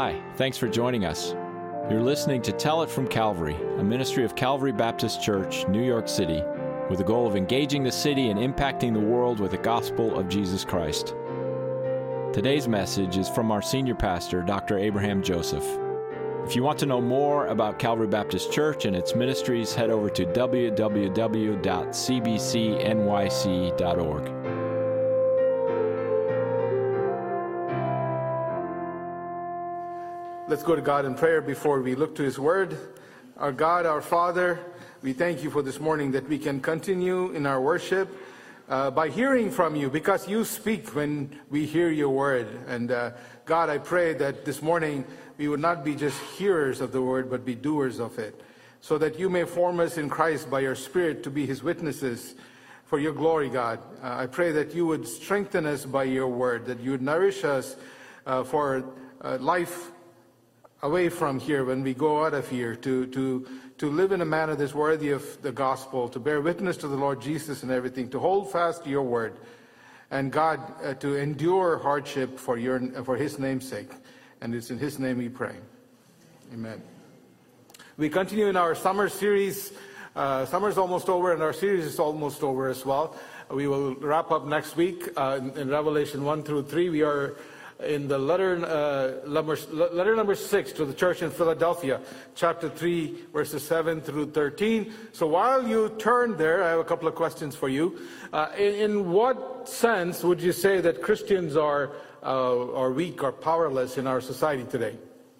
Hi, thanks for joining us. You're listening to Tell It from Calvary, a ministry of Calvary Baptist Church, New York City, with the goal of engaging the city and impacting the world with the gospel of Jesus Christ. Today's message is from our senior pastor, Dr. Abraham Joseph. If you want to know more about Calvary Baptist Church and its ministries, head over to www.cbcnyc.org. Let's go to God in prayer before we look to His Word. Our God, our Father, we thank You for this morning that we can continue in our worship by hearing from You, because You speak when we hear Your Word. And God, I pray that this morning we would not be just hearers of the Word, but be doers of it, so that You may form us in Christ by Your Spirit to be His witnesses for Your glory, God. I pray that You would strengthen us by Your Word, that You would nourish us for life away from here when we go out of here, to live in a manner that's worthy of the gospel, to bear witness to the Lord Jesus and everything, to hold fast to Your word, and God, to endure hardship for His name's sake. And it's in His name we pray. Amen. We continue in our summer series. Summer's almost over, and our series is almost over as well. We will wrap up next week in Revelation 1 through 3. We are in the letter number 6 to the church in Philadelphia, chapter 3, verses 7 through 13. So while you turn there, I have a couple of questions for you. In what sense would you say that Christians are weak or powerless in our society today?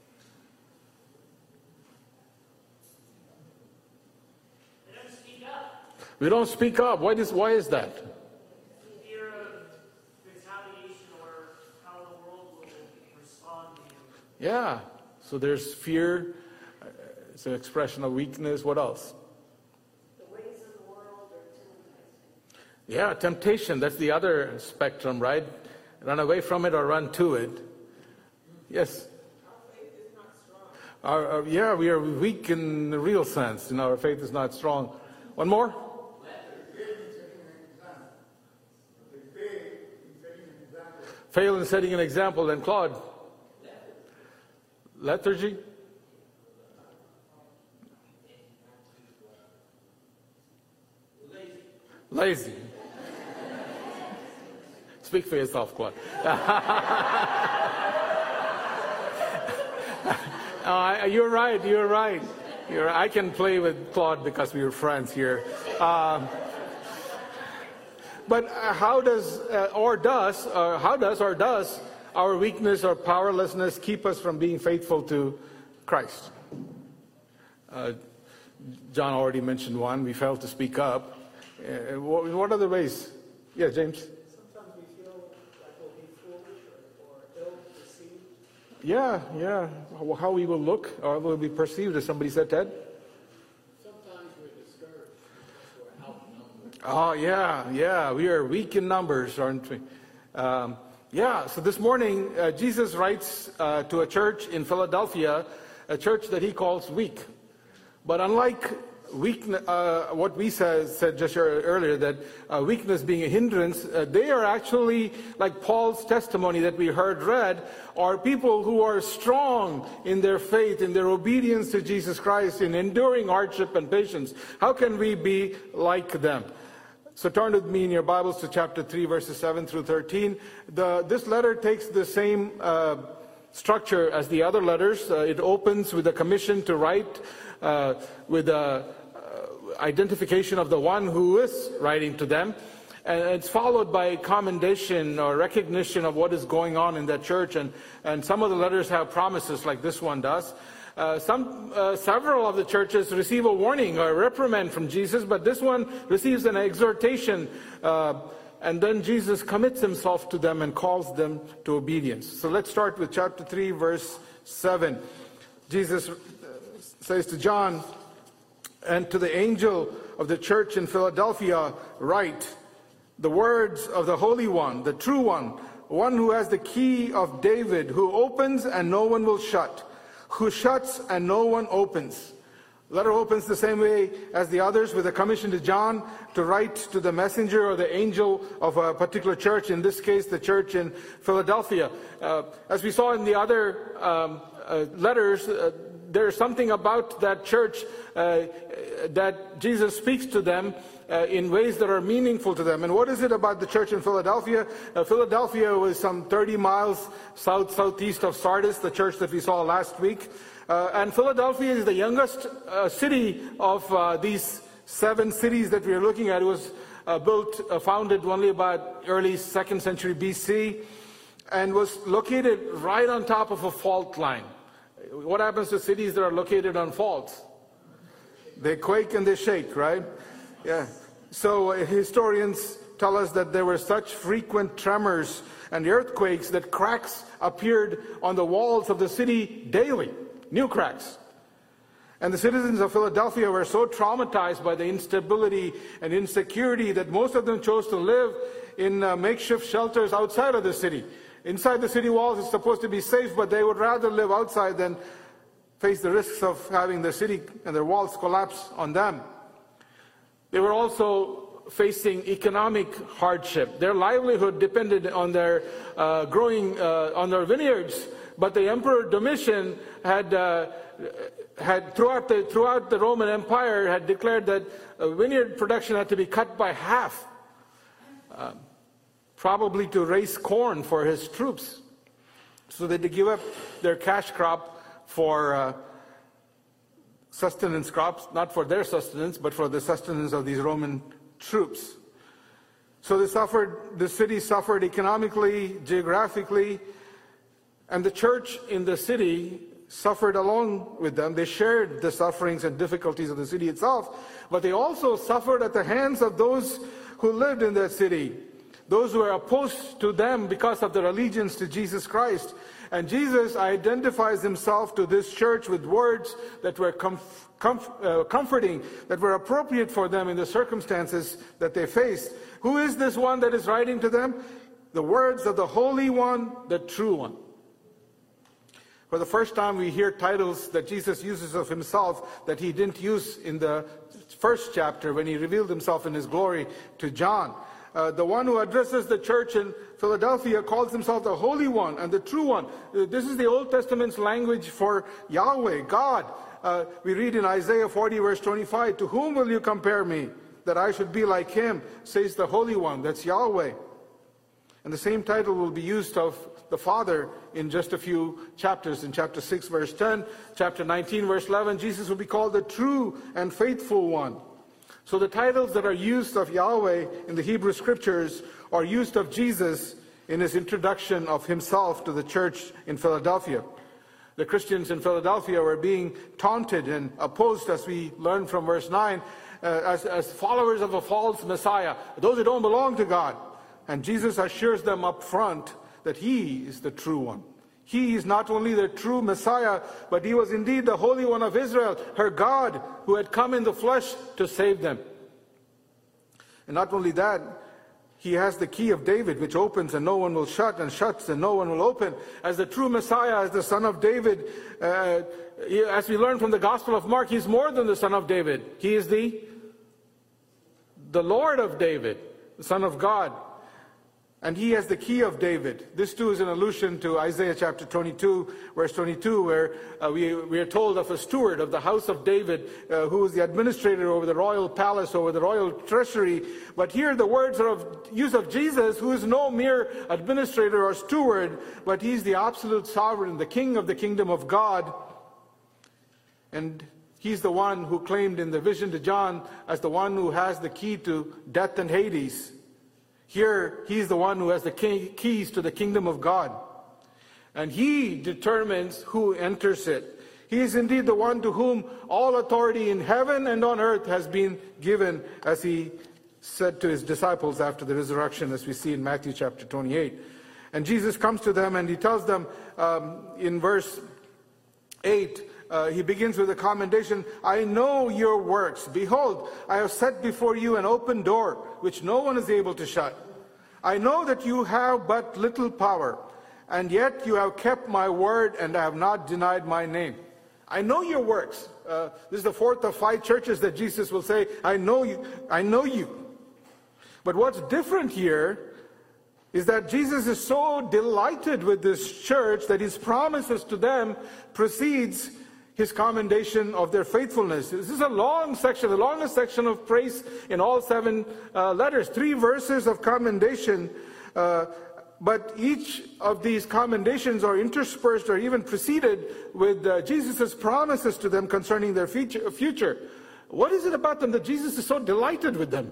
We don't speak up. We don't speak up. Why is that? Yeah, so there's fear, it's an expression of weakness. What else? The ways of the world are temptation. Yeah, temptation, that's the other spectrum, right? Run away from it or run to it. Yes? Our faith is not strong. Yeah, we are weak in the real sense. Our faith is not strong. One more? Fail in setting an example. Then Claude? Lethargy? Lazy. Speak for yourself, Claude. You're right. I can play with Claude because we were friends here. But how does our weakness or powerlessness keep us from being faithful to Christ? John already mentioned one. We failed to speak up. What other ways? Yeah, James? Sometimes we feel like we'll be foolish or ill-perceived. Yeah. How we will look or will be perceived, as somebody said, Ted? Sometimes we're discouraged or outnumbered. Oh, yeah. We are weak in numbers, aren't we? So this morning, Jesus writes to a church in Philadelphia, a church that He calls weak. But unlike what we said just earlier, that weakness being a hindrance, they are actually, like Paul's testimony that we heard read, are people who are strong in their faith, in their obedience to Jesus Christ, in enduring hardship and patience. How can we be like them? So turn with me in your Bibles to chapter 3, verses 7 through 13. This letter takes the same structure as the other letters. It opens with a commission to write, with identification of the one who is writing to them. And it's followed by commendation or recognition of what is going on in that church. And some of the letters have promises, like this one does. Several of the churches receive a warning or a reprimand from Jesus, but this one receives an exhortation, and then Jesus commits Himself to them and calls them to obedience. So let's start with chapter 3, verse 7. Jesus says to John, "And to the angel of the church in Philadelphia write the words of the Holy One, the true One who has the key of David, who opens and no one will shut, who shuts and no one opens." Letter opens the same way as the others, with a commission to John to write to the messenger or the angel of a particular church, in this case the church in Philadelphia. As we saw in the other letters, there's something about that church that Jesus speaks to them in ways that are meaningful to them. And what is it about the church in Philadelphia? Philadelphia was some 30 miles southeast of Sardis, the church that we saw last week. And Philadelphia is the youngest city of these 7 cities that we are looking at. It was founded only about early 2nd century BC, and was located right on top of a fault line. What happens to cities that are located on faults? They quake and they shake, right? Yeah. So historians tell us that there were such frequent tremors and earthquakes that cracks appeared on the walls of the city daily, new cracks. And the citizens of Philadelphia were so traumatized by the instability and insecurity that most of them chose to live in makeshift shelters outside of the city. Inside the city walls is supposed to be safe, but they would rather live outside than face the risks of having the city and their walls collapse on them. They were also facing economic hardship. Their livelihood depended on their on their vineyards, but the Emperor Domitian had throughout the Roman Empire had declared that vineyard production had to be cut by half. Probably to raise corn for his troops. So they had to give up their cash crop for sustenance crops, not for their sustenance, but for the sustenance of these Roman troops. So the city suffered economically, geographically, and the church in the city suffered along with them. They shared the sufferings and difficulties of the city itself, but they also suffered at the hands of those who lived in that city. Those who are opposed to them because of their allegiance to Jesus Christ. And Jesus identifies himself to this church with words that were comforting, that were appropriate for them in the circumstances that they faced. Who is this one that is writing to them? The words of the Holy One, the True One. For the first time we hear titles that Jesus uses of himself that he didn't use in the first chapter when he revealed himself in his glory to John. The one who addresses the church in Philadelphia calls himself the Holy One and the True One. This is the Old Testament's language for Yahweh, God. We read in Isaiah 40 verse 25, "To whom will you compare me, that I should be like him, says the Holy One," that's Yahweh. And the same title will be used of the Father in just a few chapters. In chapter 6 verse 10, chapter 19 verse 11, Jesus will be called the True and Faithful One. So the titles that are used of Yahweh in the Hebrew Scriptures are used of Jesus in his introduction of himself to the church in Philadelphia. The Christians in Philadelphia were being taunted and opposed, as we learn from verse 9, as followers of a false Messiah, those who don't belong to God. And Jesus assures them up front that he is the true one. He is not only the true Messiah, but he was indeed the Holy One of Israel, her God, who had come in the flesh to save them. And not only that, he has the key of David, which opens and no one will shut, and shuts and no one will open. As the true Messiah, as the son of David, as we learn from the Gospel of Mark, he's more than the son of David. He is the Lord of David, the Son of God. And he has the key of David. This too is an allusion to Isaiah chapter 22, verse 22, where we are told of a steward of the house of David, who is the administrator over the royal palace, over the royal treasury. But here the words are of use of Jesus, who is no mere administrator or steward, but he's the absolute sovereign, the king of the kingdom of God. And he's the one who claimed in the vision to John as the one who has the key to death and Hades. Here, he's the one who has the keys to the kingdom of God. And he determines who enters it. He is indeed the one to whom all authority in heaven and on earth has been given, as he said to his disciples after the resurrection, as we see in Matthew chapter 28. And Jesus comes to them and he tells them in verse 8, he begins with a commendation. "I know your works. Behold, I have set before you an open door, which no one is able to shut. I know that you have but little power, and yet you have kept my word and have not denied my name." I know your works. This is the fourth of 5 churches that Jesus will say, I know you. I know you. But what's different here is that Jesus is so delighted with this church that his promises to them precedes his commendation of their faithfulness. This is a long section, the longest section of praise in all 7 letters. 3 verses of commendation, but each of these commendations are interspersed or even preceded with Jesus' promises to them concerning their future. What is it about them that Jesus is so delighted with them?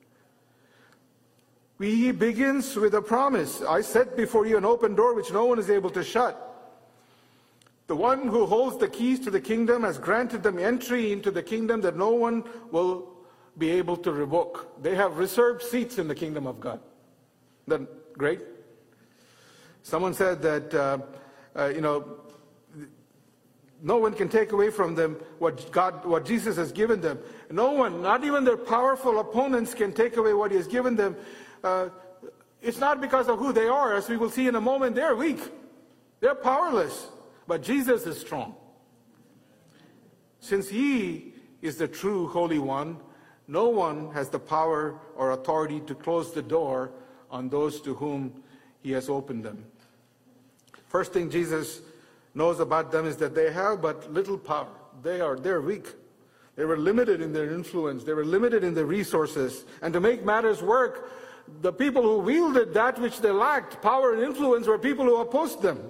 He begins with a promise. I set before you an open door which no one is able to shut. The one who holds the keys to the kingdom has granted them entry into the kingdom that no one will be able to revoke. They have reserved seats in the kingdom of God. Isn't that great? Someone said that, no one can take away from them what Jesus has given them. No one, not even their powerful opponents, can take away what he has given them. It's not because of who they are. As we will see in a moment, they're weak. They're powerless. But Jesus is strong. Since he is the true Holy One, no one has the power or authority to close the door on those to whom he has opened them. First thing Jesus knows about them is that they have but little power. They're weak. They were limited in their influence. They were limited in their resources. And to make matters work, the people who wielded that which they lacked, power and influence, were people who opposed them.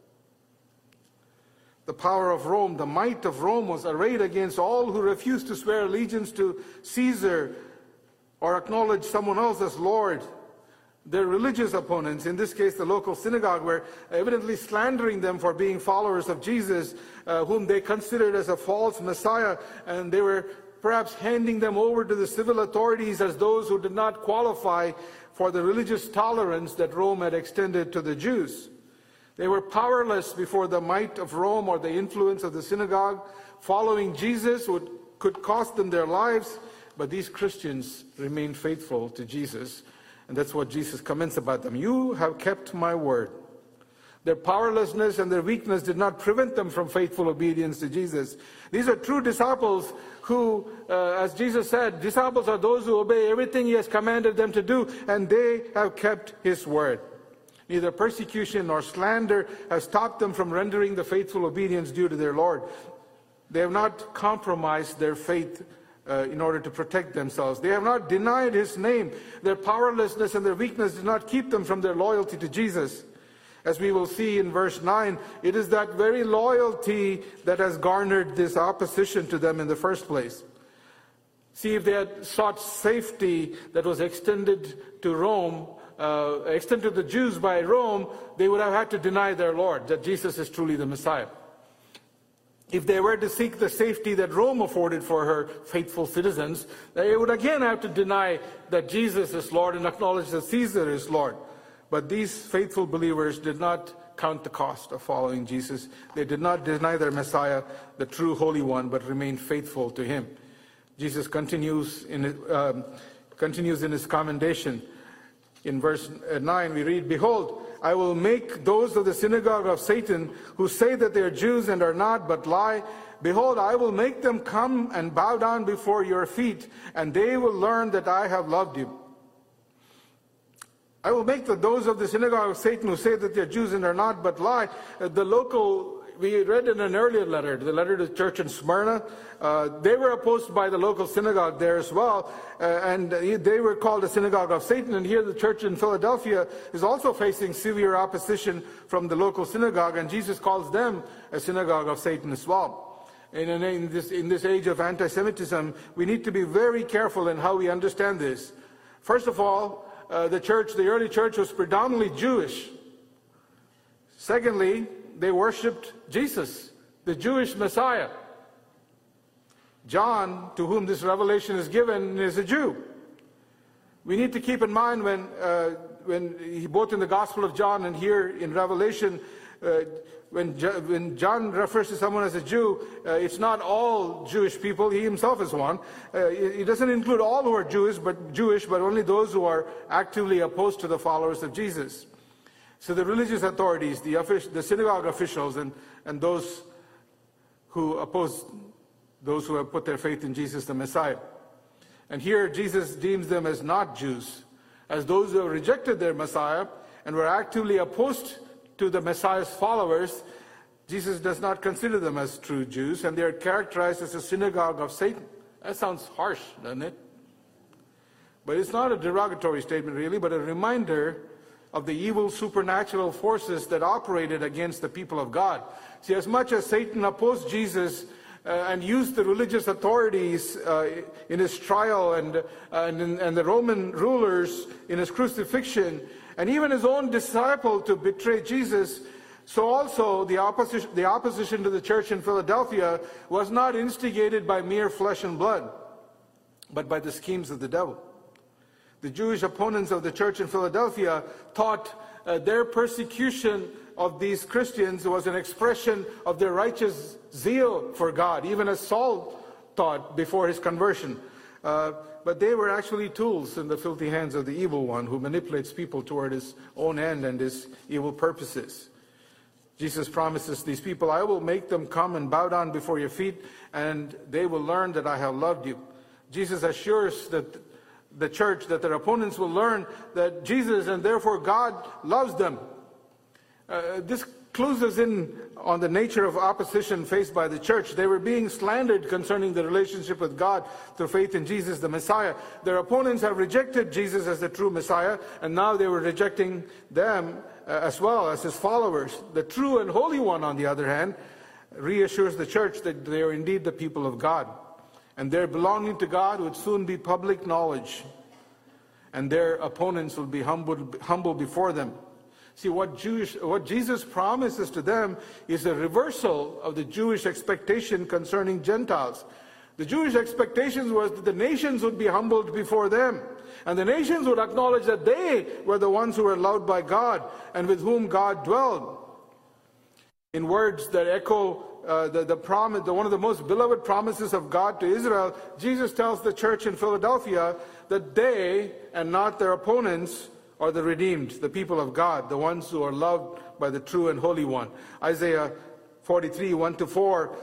The power of Rome, the might of Rome, was arrayed against all who refused to swear allegiance to Caesar or acknowledge someone else as Lord. Their religious opponents, in this case the local synagogue, were evidently slandering them for being followers of Jesus, whom they considered as a false Messiah, and they were perhaps handing them over to the civil authorities as those who did not qualify for the religious tolerance that Rome had extended to the Jews. They were powerless before the might of Rome or the influence of the synagogue. Following Jesus could cost them their lives, but these Christians remained faithful to Jesus. And that's what Jesus comments about them. You have kept my word. Their powerlessness and their weakness did not prevent them from faithful obedience to Jesus. These are true disciples who, as Jesus said, disciples are those who obey everything he has commanded them to do, and they have kept his word. Neither persecution nor slander has stopped them from rendering the faithful obedience due to their Lord. They have not compromised their faith in order to protect themselves. They have not denied his name. Their powerlessness and their weakness did not keep them from their loyalty to Jesus. As we will see in verse 9, it is that very loyalty that has garnered this opposition to them in the first place. See, if they had sought safety that was extended to Rome, extended to the Jews by Rome, they would have had to deny their Lord, that Jesus is truly the Messiah. If they were to seek the safety that Rome afforded for her faithful citizens, they would again have to deny that Jesus is Lord and acknowledge that Caesar is Lord. But these faithful believers did not count the cost of following Jesus. They did not deny their Messiah, the true Holy One, but remained faithful to him. Jesus continues in his commendation. In verse 9 we read, Behold, I will make those of the synagogue of Satan who say that they are Jews and are not, but lie. Behold, I will make them come and bow down before your feet, and they will learn that I have loved you. I will make those of the synagogue of Satan who say that they are Jews and are not, but lie. We read in an earlier letter, the letter to the church in Smyrna, they were opposed by the local synagogue there as well, and they were called a synagogue of Satan. And here the church in Philadelphia is also facing severe opposition from the local synagogue, and Jesus calls them a synagogue of Satan as well. And in this age of anti-Semitism, we need to be very careful in how we understand this. First of all, the early church was predominantly Jewish. Secondly, they worshipped Jesus, the Jewish Messiah. John, to whom this revelation is given, is a Jew. We need to keep in mind when both in the Gospel of John and here in Revelation, when John refers to someone as a Jew, it's not all Jewish people. He himself is one. It doesn't include all who are Jewish, but only those who are actively opposed to the followers of Jesus. So the religious authorities, the synagogue officials, and those who oppose those who have put their faith in Jesus the Messiah. And here Jesus deems them as not Jews. as those who have rejected their Messiah and were actively opposed to the Messiah's followers, Jesus does not consider them as true Jews, and they are characterized as a synagogue of Satan. That sounds harsh, doesn't it? But it's not a derogatory statement really, but a reminder of the evil supernatural forces that operated against the people of God. See, as much as Satan opposed Jesus and used the religious authorities in his trial and the Roman rulers in his crucifixion, and even his own disciple to betray Jesus, so also the opposition to the church in Philadelphia was not instigated by mere flesh and blood, but by the schemes of the devil. The Jewish opponents of the church in Philadelphia thought their persecution of these Christians was an expression of their righteous zeal for God, even as Saul thought before his conversion. But they were actually tools in the filthy hands of the evil one who manipulates people toward his own end and his evil purposes. Jesus promises these people, I will make them come and bow down before your feet, and they will learn that I have loved you. Jesus assures that the church, that their opponents will learn that Jesus and therefore God loves them. This clues us in on the nature of opposition faced by the church. They were being slandered concerning the relationship with God through faith in Jesus the Messiah. Their opponents have rejected Jesus as the true Messiah, and now they were rejecting them as well as his followers. The true and holy one, on the other hand, reassures the church that they are indeed the people of God, and their belonging to God would soon be public knowledge, and their opponents will be humble before them. See, what Jesus promises to them is a reversal of the Jewish expectation concerning Gentiles. The Jewish expectations was that the nations would be humbled before them, and the nations would acknowledge that they were the ones who were loved by God and with whom God dwelled. In words that echo the promise, one of the most beloved promises of God to Israel, Jesus tells the church in Philadelphia that they, and not their opponents, are the redeemed, the people of God, the ones who are loved by the true and holy one. Isaiah 43, 1-4,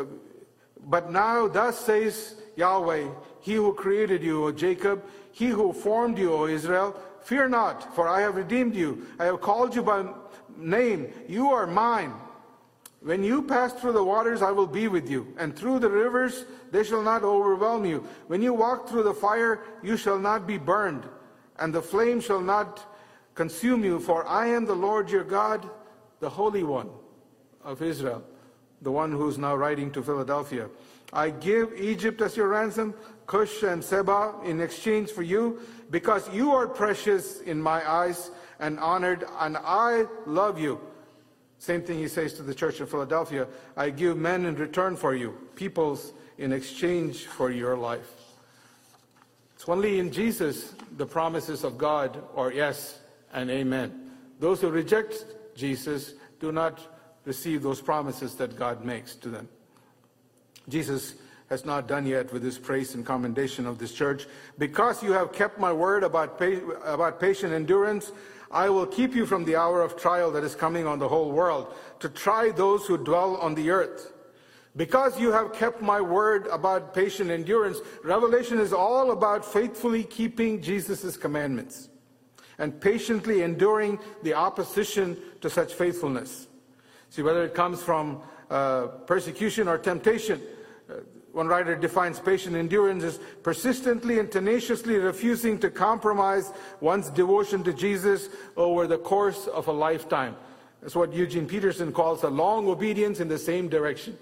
but now thus says Yahweh, he who created you, O Jacob, he who formed you, O Israel, fear not, for I have redeemed you. I have called you by name. You are mine. When you pass through the waters, I will be with you, and through the rivers, they shall not overwhelm you. When you walk through the fire, you shall not be burned, and the flame shall not consume you, for I am the Lord your God, the Holy One of Israel, the one who is now writing to Philadelphia. I give Egypt as your ransom, Cush and Seba in exchange for you, because you are precious in my eyes and honored, and I love you. Same thing he says to the church in Philadelphia. I give men in return for you, peoples in exchange for your life. It's only in Jesus the promises of God are yes and amen. Those who reject Jesus do not receive those promises that God makes to them. Jesus has not done yet with his praise and commendation of this church. Because you have kept my word about patient endurance, I will keep you from the hour of trial that is coming on the whole world, to try those who dwell on the earth. Because you have kept my word about patient endurance, Revelation is all about faithfully keeping Jesus' commandments and patiently enduring the opposition to such faithfulness. See, whether it comes from persecution or temptation, one writer defines patient endurance as persistently and tenaciously refusing to compromise one's devotion to Jesus over the course of a lifetime. That's what Eugene Peterson calls a long obedience in the same direction.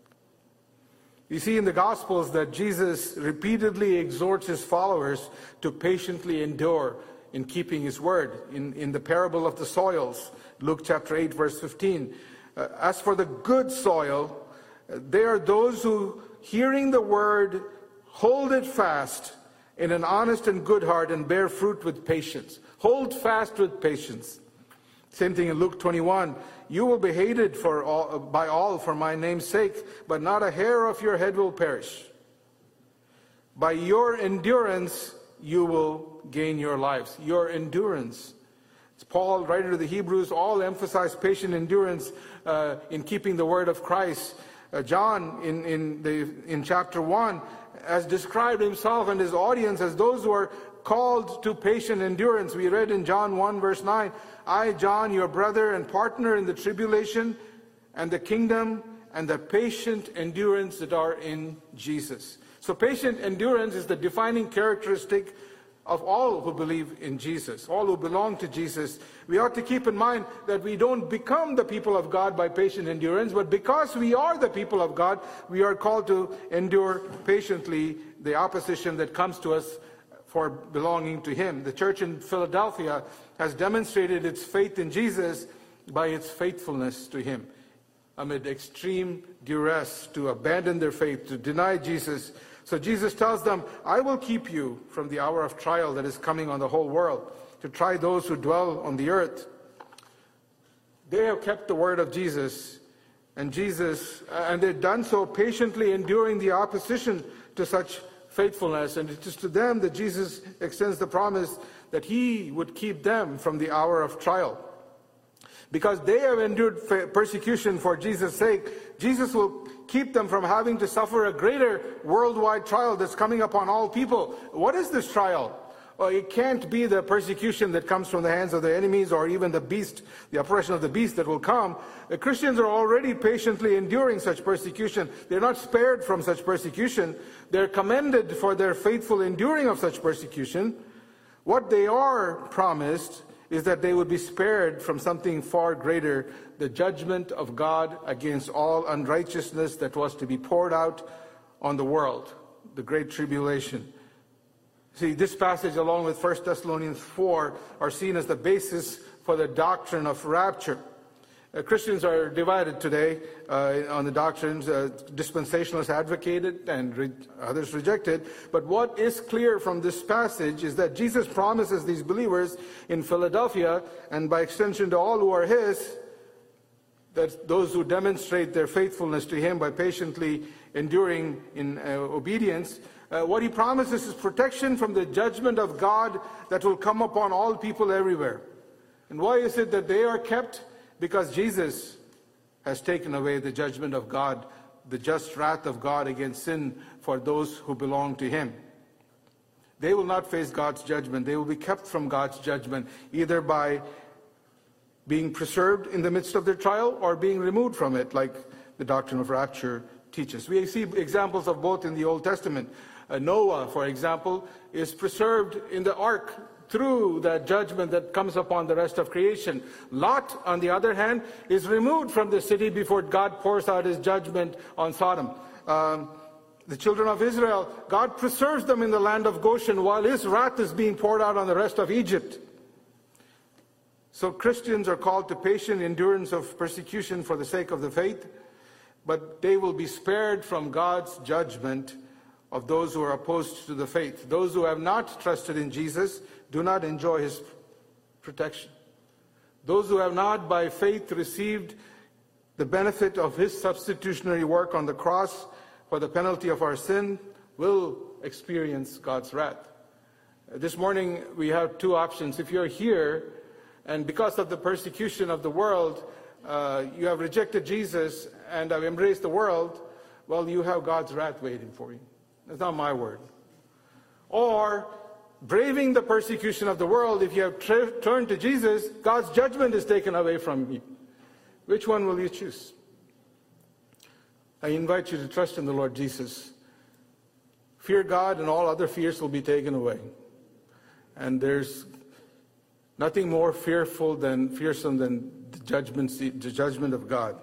You see in the Gospels that Jesus repeatedly exhorts his followers to patiently endure in keeping his word. In the parable of the soils, Luke chapter 8, verse 15. As for the good soil, they are those who, hearing the word, hold it fast in an honest and good heart and bear fruit with patience. Hold fast with patience. Same thing in Luke 21. You will be hated by all for my name's sake, but not a hair of your head will perish. By your endurance, you will gain your lives. Your endurance. Paul, writer to the Hebrews, all emphasize patient endurance in keeping the word of Christ. John, in chapter 1, has described himself and his audience as those who are called to patient endurance. We read in John 1 verse 9, I, John, your brother and partner in the tribulation and the kingdom and the patient endurance that are in Jesus. So patient endurance is the defining characteristic of all who believe in Jesus, all who belong to Jesus. We ought to keep in mind that we don't become the people of God by patient endurance, but because we are the people of God, we are called to endure patiently the opposition that comes to us for belonging to Him. The church in Philadelphia has demonstrated its faith in Jesus by its faithfulness to Him. Amid extreme duress, to abandon their faith, to deny Jesus. So Jesus tells them, I will keep you from the hour of trial that is coming on the whole world, to try those who dwell on the earth. They have kept the word of Jesus, and they've done so patiently, enduring the opposition to such faithfulness. And it is to them that Jesus extends the promise that He would keep them from the hour of trial. Because they have endured persecution for Jesus' sake, Jesus will keep them from having to suffer a greater worldwide trial that's coming upon all people. What is this trial? Well, it can't be the persecution that comes from the hands of the enemies or even the beast, the oppression of the beast that will come. The Christians are already patiently enduring such persecution. They're not spared from such persecution. They're commended for their faithful enduring of such persecution. What they are promised is that they would be spared from something far greater, the judgment of God against all unrighteousness that was to be poured out on the world, the great tribulation. See, this passage along with 1 Thessalonians 4 are seen as the basis for the doctrine of rapture. Christians are divided today on the doctrines. Dispensationalists advocate it and others reject it. But what is clear from this passage is that Jesus promises these believers in Philadelphia, and by extension to all who are His, that those who demonstrate their faithfulness to Him by patiently enduring in obedience, what He promises is protection from the judgment of God that will come upon all people everywhere. And why is it that they are kept? Because Jesus has taken away the judgment of God, the just wrath of God against sin for those who belong to Him. They will not face God's judgment. They will be kept from God's judgment, either by being preserved in the midst of their trial or being removed from it, like the doctrine of rapture teaches. We see examples of both in the Old Testament. Noah, for example, is preserved in the ark through that judgment that comes upon the rest of creation. Lot, on the other hand, is removed from the city before God pours out His judgment on Sodom. The children of Israel, God preserves them in the land of Goshen while His wrath is being poured out on the rest of Egypt. So Christians are called to patient endurance of persecution for the sake of the faith, but they will be spared from God's judgment of those who are opposed to the faith. Those who have not trusted in Jesus do not enjoy His protection. Those who have not by faith received the benefit of His substitutionary work on the cross for the penalty of our sin will experience God's wrath. This morning we have two options. If you're here and because of the persecution of the world, you have rejected Jesus and have embraced the world, well, you have God's wrath waiting for you. That's not my word. Or braving the persecution of the world, if you have turned to Jesus, God's judgment is taken away from you. Which one will you choose? I invite you to trust in the Lord Jesus. Fear God and all other fears will be taken away. And there's nothing more fearsome than the judgment of God.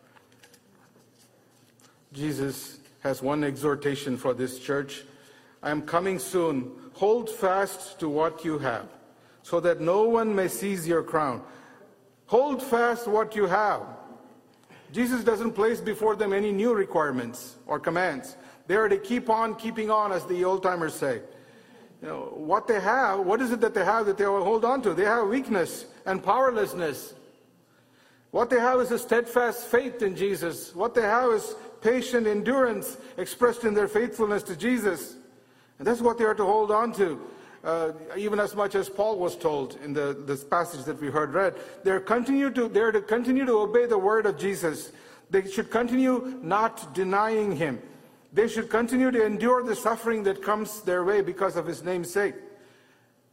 Jesus has one exhortation for this church. I am coming soon. Hold fast to what you have, so that no one may seize your crown. Hold fast what you have. Jesus doesn't place before them any new requirements or commands. They are to keep on keeping on, as the old-timers say. You know, what they have, what is it that they have that they will hold on to? They have weakness and powerlessness. What they have is a steadfast faith in Jesus. What they have is patient endurance expressed in their faithfulness to Jesus. And that's what they are to hold on to, even as much as Paul was told in this passage that we heard read. They are to continue to obey the word of Jesus. They should continue not denying Him. They should continue to endure the suffering that comes their way because of His name's sake.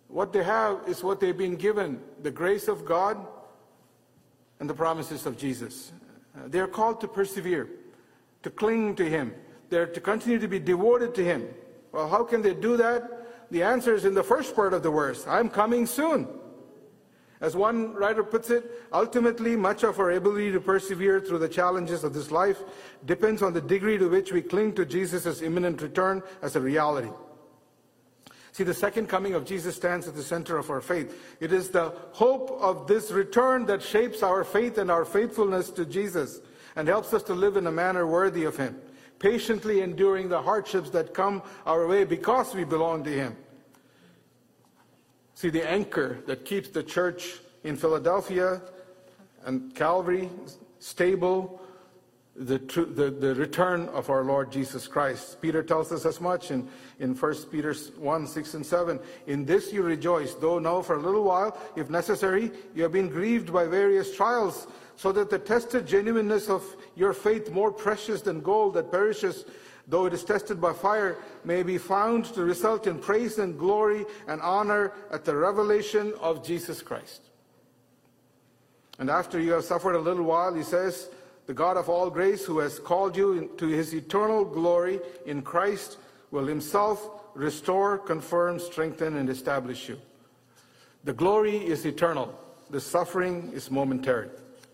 What they have is what they've been given, the grace of God and the promises of Jesus. They are called to persevere, to cling to Him. They're to continue to be devoted to Him. Well, how can they do that? The answer is in the first part of the verse. I'm coming soon. As one writer puts it, ultimately much of our ability to persevere through the challenges of this life depends on the degree to which we cling to Jesus' imminent return as a reality. See, the second coming of Jesus stands at the center of our faith. It is the hope of this return that shapes our faith and our faithfulness to Jesus and helps us to live in a manner worthy of Him, patiently enduring the hardships that come our way because we belong to Him. See, the anchor that keeps the church in Philadelphia and Calvary stable, the return of our Lord Jesus Christ. Peter tells us as much in 1 Peter 1, 6 and 7. In this you rejoice, though now for a little while, if necessary, you have been grieved by various trials, so that the tested genuineness of your faith, more precious than gold that perishes, though it is tested by fire, may be found to result in praise and glory and honor at the revelation of Jesus Christ. And after you have suffered a little while, he says, the God of all grace, who has called you to His eternal glory in Christ, will Himself restore, confirm, strengthen, and establish you. The glory is eternal. The suffering is momentary.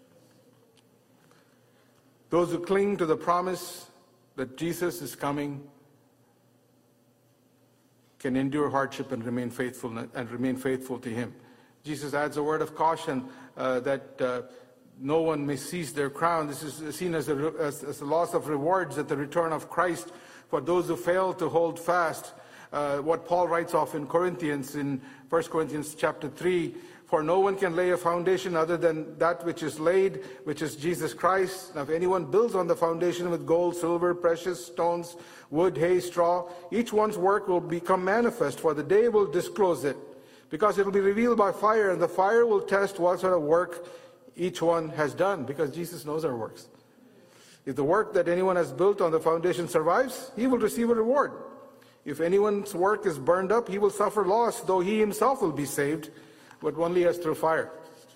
Those who cling to the promise that Jesus is coming can endure hardship and remain faithful to Him. Jesus adds a word of caution that no one may seize their crown. This is seen as a loss of rewards at the return of Christ for those who fail to hold fast. What Paul writes off in Corinthians, in 1 Corinthians chapter 3, for no one can lay a foundation other than that which is laid, which is Jesus Christ. Now if anyone builds on the foundation with gold, silver, precious stones, wood, hay, straw, each one's work will become manifest, for the day will disclose it, because it will be revealed by fire, and the fire will test what sort of work each one has done, because Jesus knows our works. If the work that anyone has built on the foundation survives, he will receive a reward. If anyone's work is burned up, he will suffer loss, though he himself will be saved, but only as through fire.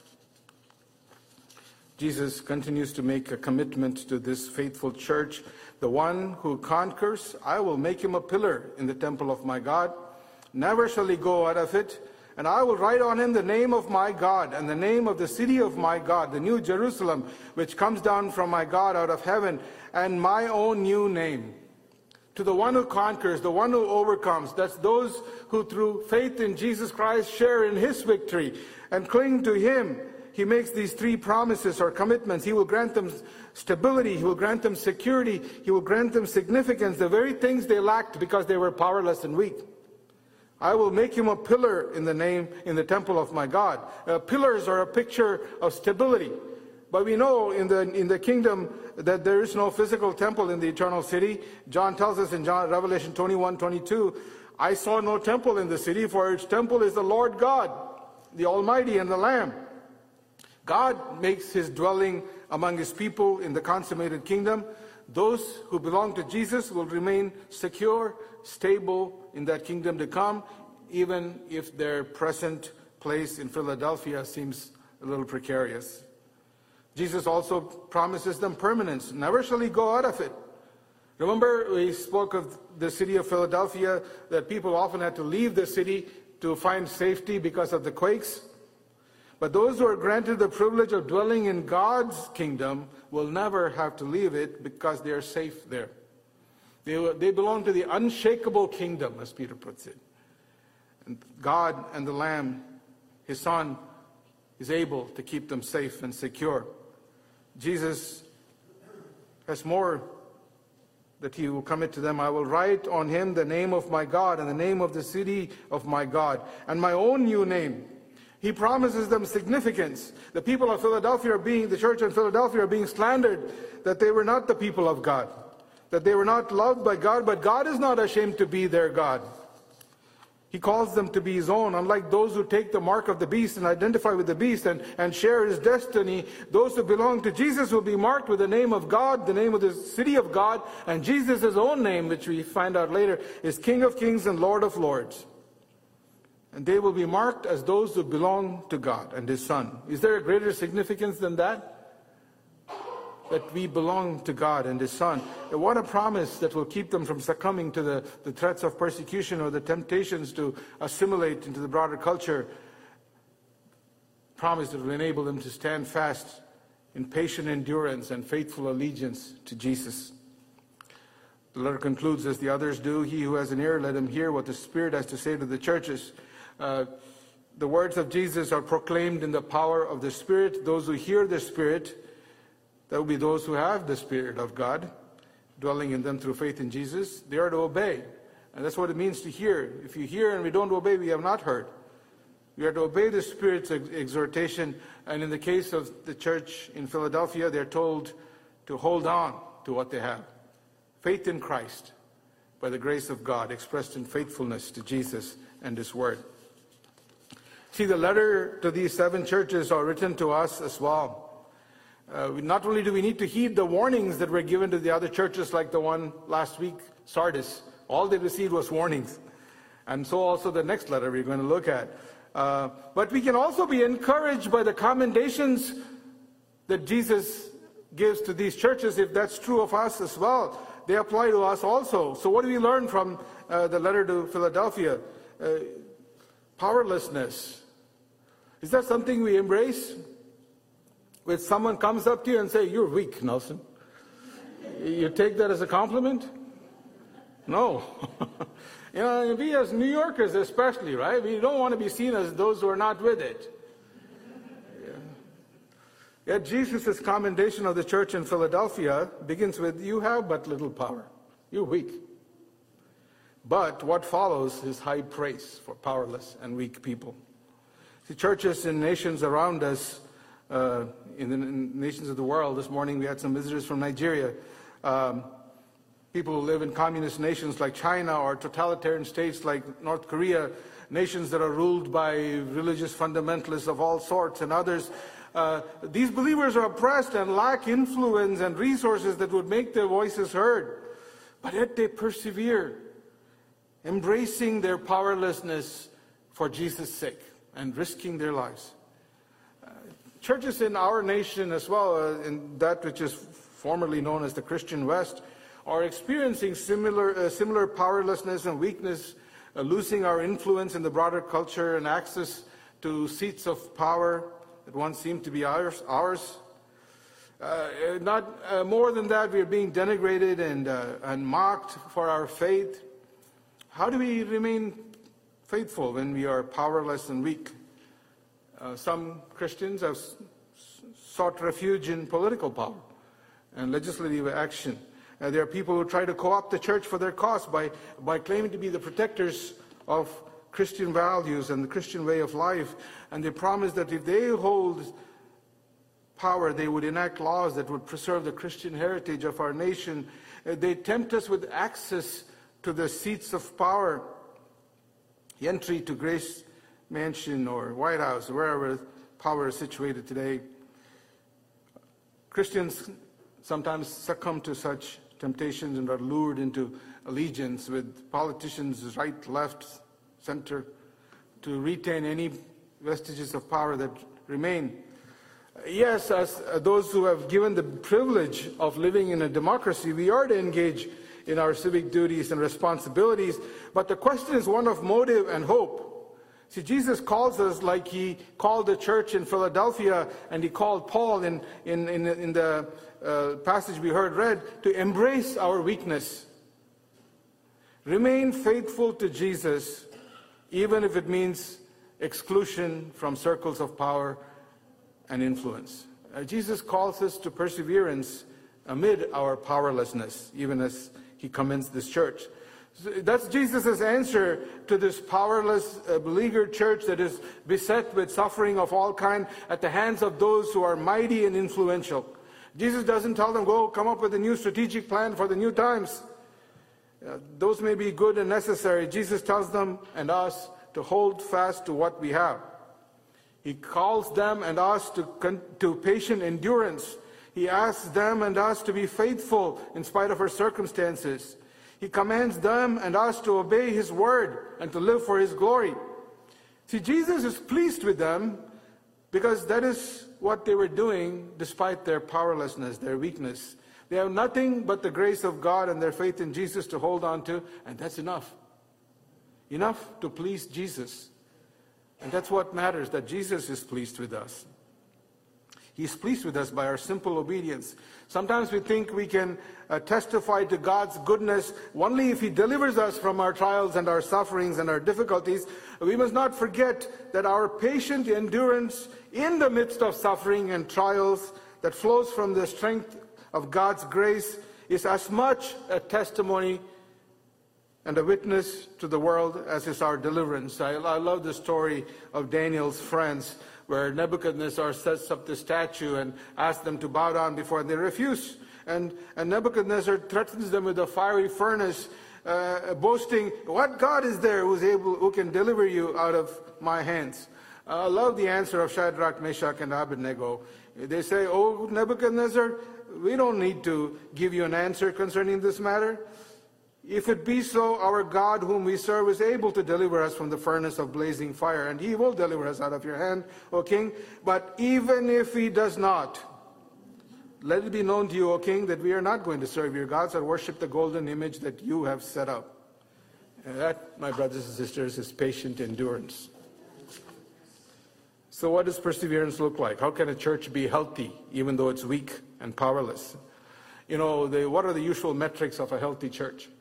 Jesus continues to make a commitment to this faithful church. The one who conquers, I will make him a pillar in the temple of my God. Never shall he go out of it. And I will write on him the name of my God and the name of the city of my God, the new Jerusalem, which comes down from my God out of heaven, and my own new name. To the one who conquers, the one who overcomes, that's those who through faith in Jesus Christ share in His victory and cling to Him. He makes these three promises or commitments. He will grant them stability, He will grant them security, He will grant them significance, the very things they lacked because they were powerless and weak. I will make him a pillar in the temple of my God. Pillars are a picture of stability. But we know in the kingdom that there is no physical temple in the eternal city. John tells us in Revelation 21:22, I saw no temple in the city, for its temple is the Lord God, the Almighty, and the Lamb. God makes His dwelling among His people in the consummated kingdom. Those who belong to Jesus will remain secure, stable in that kingdom to come, even if their present place in Philadelphia seems a little precarious. Jesus also promises them permanence. Never shall he go out of it. Remember, we spoke of the city of Philadelphia, that people often had to leave the city to find safety because of the quakes. But those who are granted the privilege of dwelling in God's kingdom will never have to leave it because they are safe there. They belong to the unshakable kingdom, as Peter puts it. And God and the Lamb, His Son, is able to keep them safe and secure. Jesus has more that He will commit to them. I will write on him the name of my God and the name of the city of my God and my own new name. He promises them significance. The people of Philadelphia the church in Philadelphia are being slandered that they were not the people of God, that they were not loved by God, but God is not ashamed to be their God. He calls them to be His own. Unlike those who take the mark of the beast and identify with the beast and share his destiny, those who belong to Jesus will be marked with the name of God, the name of the city of God, and Jesus' own name, which we find out later, is King of Kings and Lord of Lords. And they will be marked as those who belong to God and His Son. Is there a greater significance than that? That we belong to God and His Son. And what a promise that will keep them from succumbing to the threats of persecution or the temptations to assimilate into the broader culture. Promise that will enable them to stand fast in patient endurance and faithful allegiance to Jesus. The letter concludes as the others do. He who has an ear, let him hear what the Spirit has to say to the churches. The words of Jesus are proclaimed in the power of the Spirit. Those who hear the Spirit, that will be those who have the Spirit of God dwelling in them through faith in Jesus. They are to obey. And that's what it means to hear. If you hear and we don't obey, we have not heard. We are to obey the Spirit's exhortation. And in the case of the church in Philadelphia, they're told to hold on to what they have. Faith in Christ by the grace of God expressed in faithfulness to Jesus and His Word. See, the letter to these 7 churches are written to us as well. Not only do we need to heed the warnings that were given to the other churches, like the one last week, Sardis. All they received was warnings. And so also the next letter we're going to look at. But we can also be encouraged by the commendations that Jesus gives to these churches, if that's true of us as well. They apply to us also. So what do we learn from the letter to Philadelphia? Powerlessness. Is that something we embrace? When someone comes up to you and say, "You're weak, Nelson," you take that as a compliment? No. You know, we as New Yorkers especially, right? We don't want to be seen as those who are not with it. Yet Jesus' commendation of the church in Philadelphia begins with, "You have but little power. You're weak." But what follows is high praise for powerless and weak people. See, churches in nations around us, in the nations of the world, this morning we had some visitors from Nigeria, people who live in communist nations like China or totalitarian states like North Korea, nations that are ruled by religious fundamentalists of all sorts and others. These believers are oppressed and lack influence and resources that would make their voices heard. But yet they persevere, embracing their powerlessness for Jesus' sake and risking their lives. Churches in our nation as well, in that which is formerly known as the Christian West, are experiencing similar powerlessness and weakness, losing our influence in the broader culture and access to seats of power that once seemed to be ours. Not more than that, we are being denigrated and mocked for our faith. How do we remain faithful when we are powerless and weak? Some Christians have sought refuge in political power and legislative action. There are people who try to co-opt the church for their cause by claiming to be the protectors of Christian values and the Christian way of life. And they promise that if they hold power, they would enact laws that would preserve the Christian heritage of our nation. They tempt us with access to the seats of power, entry to Grace Mansion or White House, wherever power is situated today. Christians sometimes succumb to such temptations and are lured into allegiance with politicians right, left, center to retain any vestiges of power that remain. Yes, as those who have given the privilege of living in a democracy, we are to engage in our civic duties and responsibilities, but the question is one of motive and hope. See, Jesus calls us like He called the church in Philadelphia and He called Paul in the passage we heard read, to embrace our weakness. Remain faithful to Jesus, even if it means exclusion from circles of power and influence. Jesus calls us to perseverance amid our powerlessness, even as He commends this church. That's Jesus' answer to this powerless, beleaguered church that is beset with suffering of all kind at the hands of those who are mighty and influential. Jesus doesn't tell them, "Go, come up with a new strategic plan for the new times." Those may be good and necessary. Jesus tells them and us to hold fast to what we have. He calls them and us to patient endurance. He asks them and us to be faithful in spite of our circumstances. He commands them and us to obey His word and to live for His glory. See, Jesus is pleased with them because that is what they were doing despite their powerlessness, their weakness. They have nothing but the grace of God and their faith in Jesus to hold on to, and that's enough. Enough to please Jesus. And that's what matters, that Jesus is pleased with us. He's pleased with us by our simple obedience. Sometimes we think we can testify to God's goodness only if He delivers us from our trials and our sufferings and our difficulties. We must not forget that our patient endurance in the midst of suffering and trials that flows from the strength of God's grace is as much a testimony and a witness to the world as is our deliverance. I love the story of Daniel's friends, where Nebuchadnezzar sets up the statue and asks them to bow down before, and they refuse. And Nebuchadnezzar threatens them with a fiery furnace, boasting, "What God is there who can deliver you out of my hands?" I love the answer of Shadrach, Meshach, and Abednego. They say, "Oh, Nebuchadnezzar, we don't need to give you an answer concerning this matter. If it be so, our God whom we serve is able to deliver us from the furnace of blazing fire, and He will deliver us out of your hand, O king. But even if He does not, let it be known to you, O king, that we are not going to serve your gods or worship the golden image that you have set up." And that, my brothers and sisters, is patient endurance. So what does perseverance look like? How can a church be healthy even though it's weak and powerless? What are the usual metrics of a healthy church?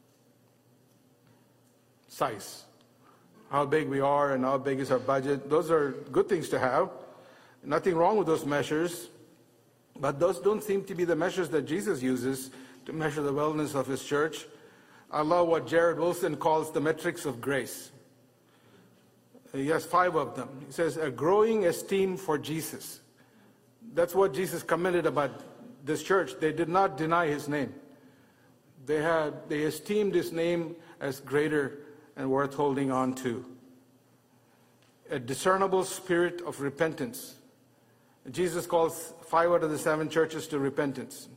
Size. How big we are and how big is our budget. Those are good things to have. Nothing wrong with those measures. But those don't seem to be the measures that Jesus uses to measure the wellness of His church. I love what Jared Wilson calls the metrics of grace. He has 5 of them. He says, a growing esteem for Jesus. That's what Jesus commented about this church. They did not deny His name. They esteemed His name as greater and worth holding on to. A discernible spirit of repentance. Jesus calls 5 out of the 7 churches to repentance.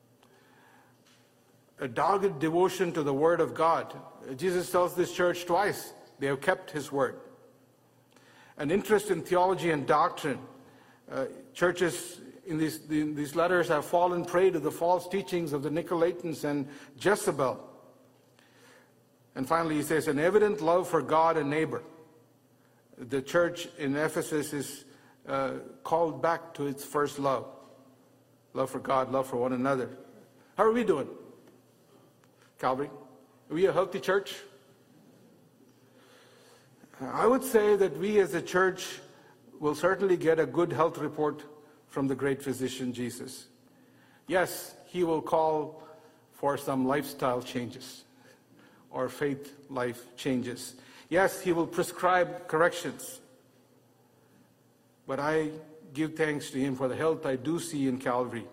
A dogged devotion to the Word of God. Jesus tells this church twice, they have kept His Word. An interest in theology and doctrine. Churches in these letters have fallen prey to the false teachings of the Nicolaitans and Jezebel. And finally, he says, an evident love for God and neighbor. The church in Ephesus is called back to its first love. Love for God, love for one another. How are we doing, Calvary? Are we a healthy church? I would say that we as a church will certainly get a good health report from the great physician, Jesus. Yes, He will call for some lifestyle changes or faith life changes. Yes, He will prescribe corrections. But I give thanks to Him for the health I do see in Calvary.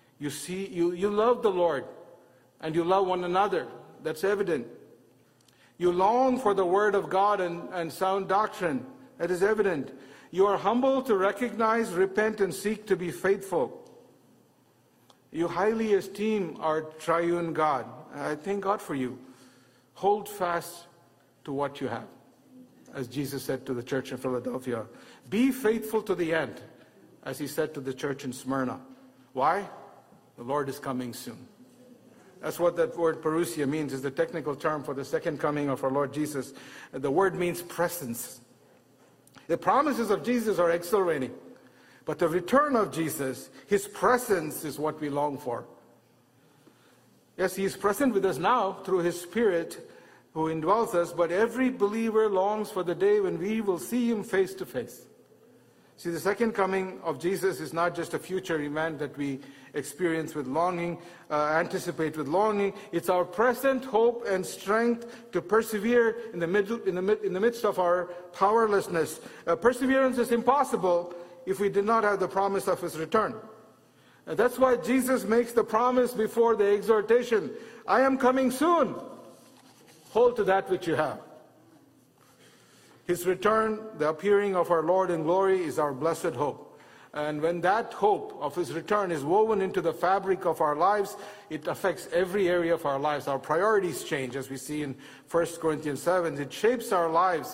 You love the Lord and you love one another. That's evident. You long for the Word of God and sound doctrine. That is evident. You are humble to recognize, repent, and seek to be faithful. You highly esteem our triune God. I thank God for you. Hold fast to what you have, as Jesus said to the church in Philadelphia. Be faithful to the end, as He said to the church in Smyrna. Why? The Lord is coming soon. That's what that word parousia means, is the technical term for the second coming of our Lord Jesus. The word means presence. The promises of Jesus are exhilarating, but the return of Jesus, His presence, is what we long for. Yes, He is present with us now through His Spirit who indwells us, but every believer longs for the day when we will see Him face to face. See, the second coming of Jesus is not just a future event that we experience with longing, anticipate with longing. It's our present hope and strength to persevere in the midst of our powerlessness. Perseverance is impossible if we did not have the promise of His return. And that's why Jesus makes the promise before the exhortation. I am coming soon. Hold to that which you have. His return, the appearing of our Lord in glory, is our blessed hope. And when that hope of His return is woven into the fabric of our lives, it affects every area of our lives. Our priorities change, as we see in 1 Corinthians 7. It shapes our lives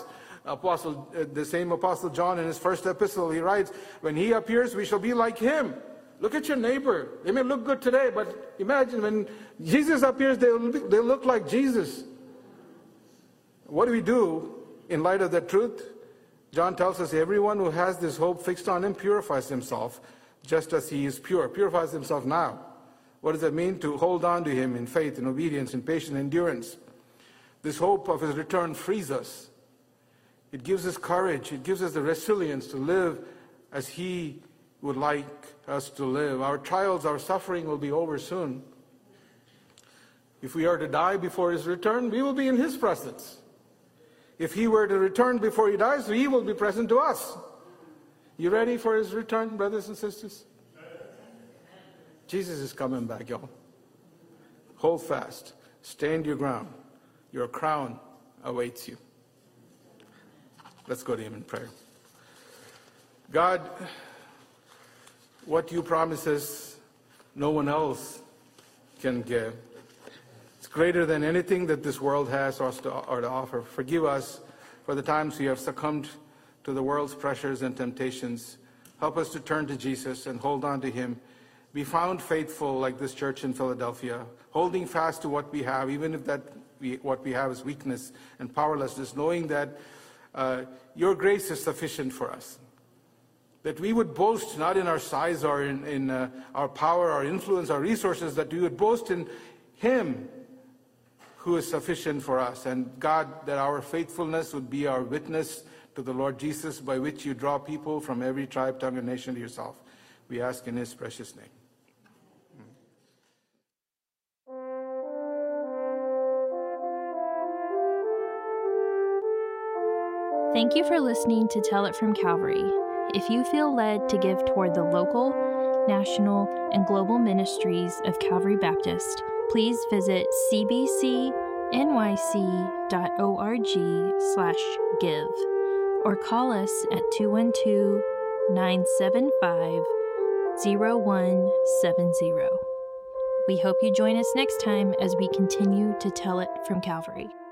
The same Apostle John in his first epistle, he writes, when he appears, we shall be like him. Look at your neighbor. They may look good today, but imagine when Jesus appears, they'll look like Jesus. What do we do in light of that truth? John tells us everyone who has this hope fixed on him purifies himself just as he is pure. Purifies himself now. What does that mean? To hold on to him in faith and obedience and patient endurance. This hope of his return frees us. It gives us courage. It gives us the resilience to live as he would like us to live. Our trials, our suffering will be over soon. If we are to die before his return, we will be in his presence. If he were to return before he dies, he will be present to us. You ready for his return, brothers and sisters? Jesus is coming back, y'all. Hold fast. Stand your ground. Your crown awaits you. Let's go to him in prayer. God, what you promise us, no one else can give. It's greater than anything that this world has or to offer. Forgive us for the times we have succumbed to the world's pressures and temptations. Help us to turn to Jesus and hold on to him. Be found faithful like this church in Philadelphia, holding fast to what we have, even if what we have is weakness and powerlessness, knowing that your grace is sufficient for us. That we would boast not in our size or in our power, our influence, our resources, that we would boast in him who is sufficient for us. And God, that our faithfulness would be our witness to the Lord Jesus, by which you draw people from every tribe, tongue, and nation to yourself. We ask in his precious name. Thank you for listening to Tell It From Calvary. If you feel led to give toward the local, national, and global ministries of Calvary Baptist, please visit cbcnyc.org/give or call us at 212-975-0170. We hope you join us next time as we continue to tell it from Calvary.